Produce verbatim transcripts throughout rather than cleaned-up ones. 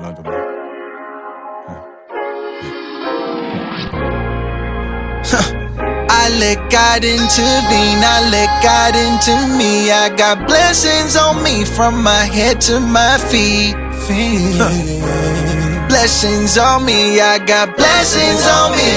langer, man. I let God intervene, I let God into me. I got blessings on me from my head to my feet. feet. Blessings on me, I got blessings on me.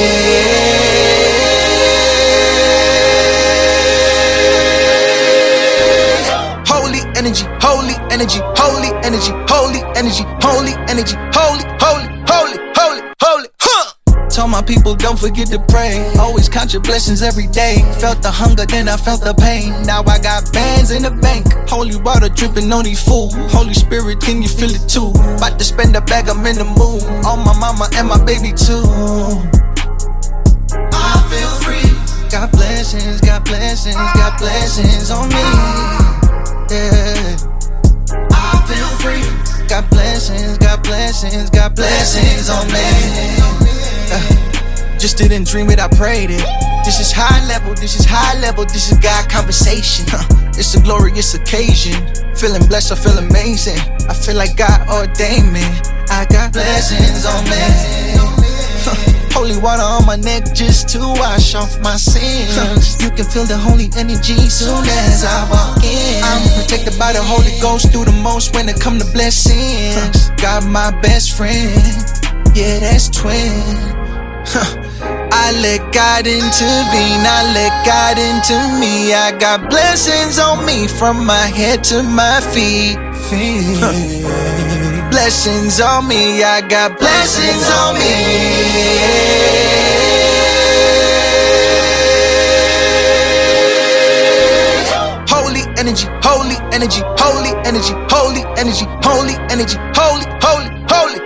Holy energy, holy energy, holy energy, holy energy, holy energy, holy, holy, holy, holy, holy, huh! Told my people don't forget to pray. Always count your blessings every day. Felt the hunger, then I felt the pain. Now I got bands in the bank. Holy water dripping on these fools. Holy Spirit, can you feel it too? About to spend a bag, I'm in the mood. On my mama and my baby too. I feel free. Got blessings, got blessings, got blessings on me. Yeah. I feel free. Got blessings, got blessings, got blessings on me. Uh, just didn't dream it, I prayed it. This is high level, this is high level, this is God conversation. Huh. It's a glorious occasion. Feeling blessed, I feel amazing. I feel like God ordained me. I got blessings on me. Huh. Holy water on my neck just to wash off my sins. Huh. You can feel the holy energy soon as I walk in. I'm protected by the Holy Ghost through the most when it come to blessings. Huh. Got my best friend, yeah, that's twin. Huh. I let God intervene, I let God into me. I got blessings on me from my head to my feet. feet. Huh. Blessings on me, I got blessings on me. Holy energy, holy energy, holy energy, holy energy, holy energy, holy, holy, holy.